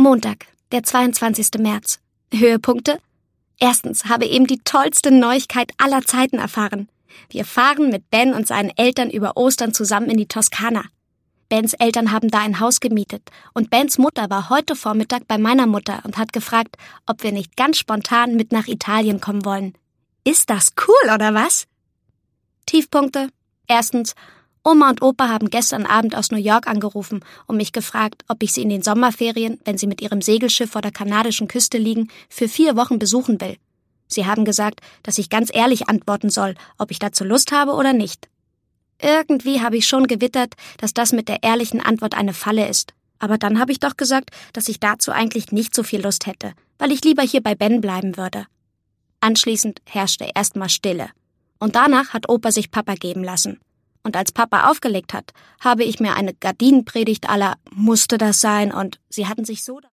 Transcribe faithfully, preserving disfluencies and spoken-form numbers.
Montag, der zweiundzwanzigster März. Höhepunkte? Erstens habe eben die tollste Neuigkeit aller Zeiten erfahren. Wir fahren mit Ben und seinen Eltern über Ostern zusammen in die Toskana. Bens Eltern haben da ein Haus gemietet und Bens Mutter war heute Vormittag bei meiner Mutter und hat gefragt, ob wir nicht ganz spontan mit nach Italien kommen wollen. Ist das cool, oder was? Tiefpunkte? Erstens, Oma und Opa haben gestern Abend aus New York angerufen und mich gefragt, ob ich sie in den Sommerferien, wenn sie mit ihrem Segelschiff vor der kanadischen Küste liegen, für vier Wochen besuchen will. Sie haben gesagt, dass ich ganz ehrlich antworten soll, ob ich dazu Lust habe oder nicht. Irgendwie habe ich schon gewittert, dass das mit der ehrlichen Antwort eine Falle ist. Aber dann habe ich doch gesagt, dass ich dazu eigentlich nicht so viel Lust hätte, weil ich lieber hier bei Ben bleiben würde. Anschließend herrschte erstmal Stille. Und danach hat Opa sich Papa geben lassen. Und als Papa aufgelegt hat, habe ich mir eine Gardinenpredigt à la musste das sein und sie hatten sich so